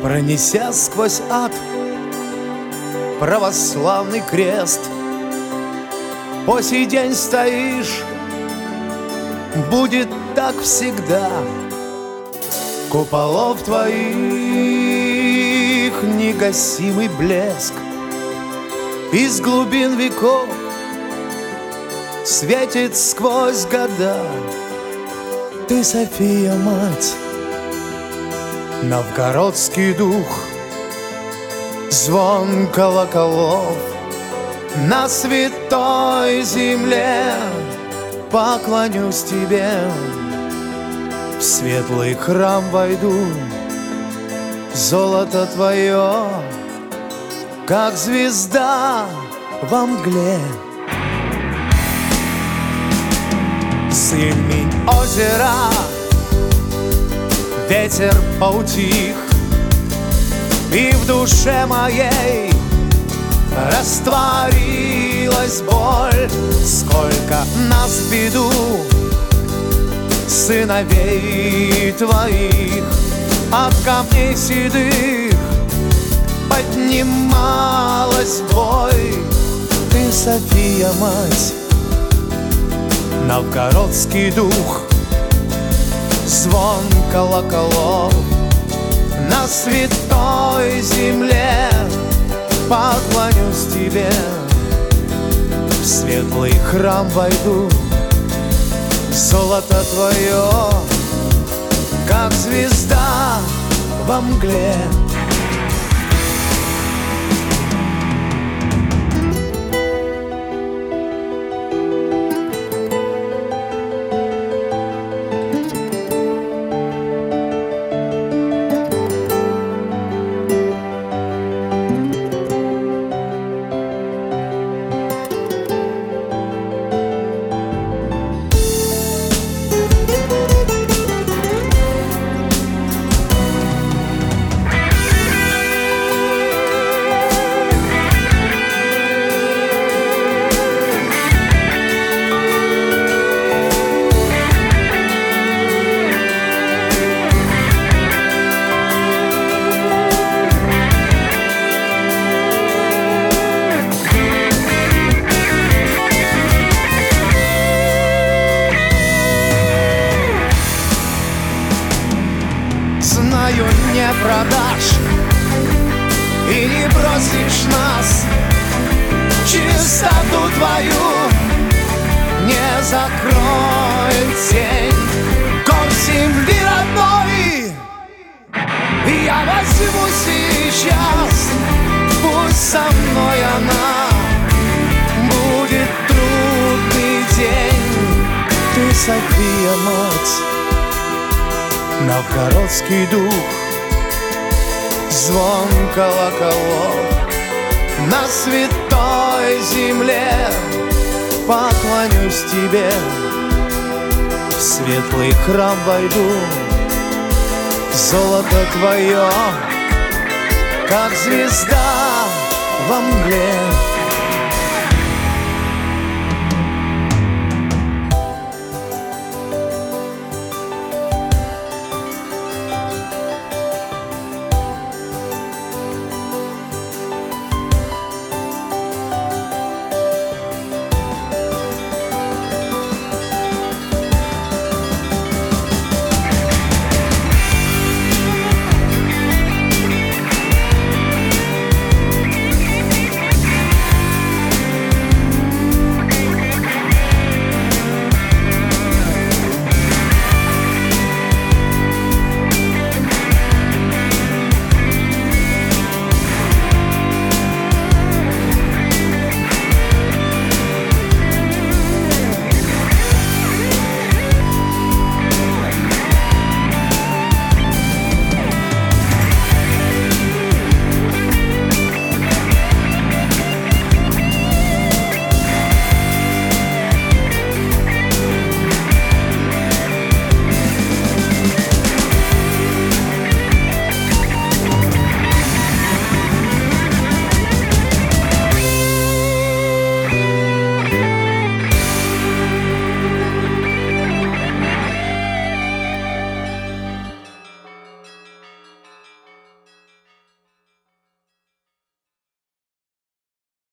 Пронеся сквозь ад православный крест, по сей день стоишь, будет так всегда. Куполов твоих негасимый блеск из глубин веков светит сквозь года. Ты, София, мать, новгородский дух, звон колоколов на святой земле. Поклонюсь тебе, в светлый храм войду, золото твое, как звезда во мгле. Сыльмень озера, ветер поутих, и в душе моей растворилась боль. Сколько нас в беду, сыновей твоих, от камней седых поднималась бой. Ты, София, мать, новгородский дух, звон колоколов на святой земле. Поклонюсь тебе, в светлый храм войду, золото твое, как звезда во мгле. Знаю, не продашь и не бросишь нас, чистоту твою не закроет тень гор земли родной. Я возьму сейчас, пусть со мной она, будет трудный день. Ты, София, мать, новгородский дух, звон колоколов на святой земле. Поклонюсь тебе, в светлый храм войду, золото твое, как звезда во мгле.